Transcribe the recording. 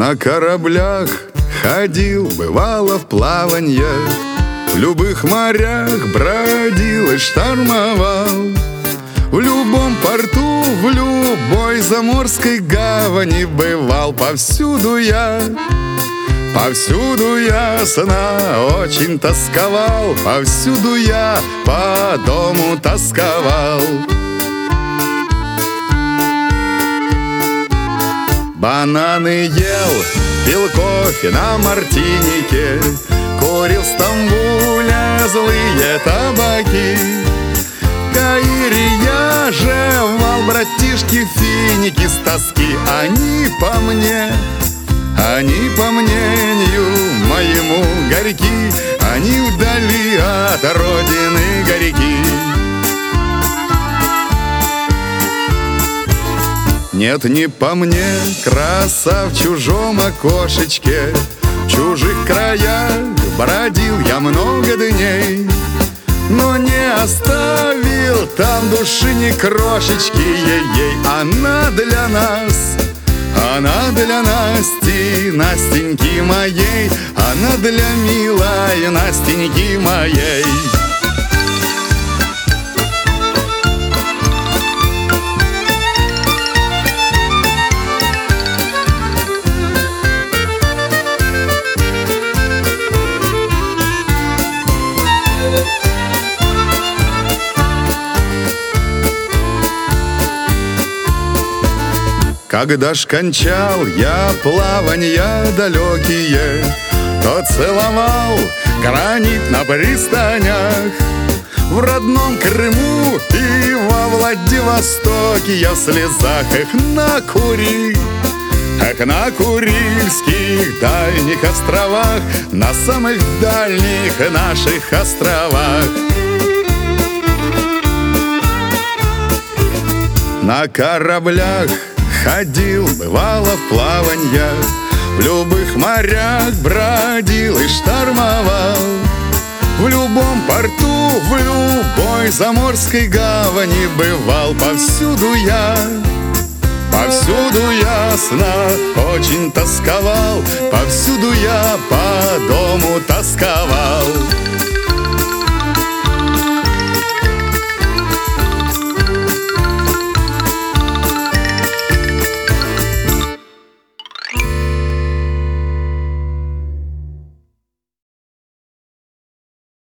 На кораблях ходил, бывало, в плаванье, в любых морях бродил и штормовал. В любом порту, в любой заморской гавани бывал. Повсюду я ясно очень тосковал. Повсюду я по дому тосковал. Бананы ел, пил кофе на мартинике, курил в Стамбуле злые табаки. В Каире я жевал, братишки, финики с тоски. Они по мнению моему горьки, они вдали от родины горьки. Нет, не по мне, краса в чужом окошечке, в чужих краях бродил я много дней, но не оставил там души ни крошечки. Ей-ей, она для нас, она для Насти, Настеньки моей, она для милой Настеньки моей. Когда ж кончал я плаванья далекие, то целовал гранит на пристанях. В родном Крыму и во Владивостоке я в слезах на Курильских дальних островах, на самых дальних наших островах. На кораблях ходил, бывало, в плаванья, в любых морях бродил и штормовал. В любом порту, в любой заморской гавани бывал. Повсюду ясно очень тосковал. Повсюду я по дому тосковал.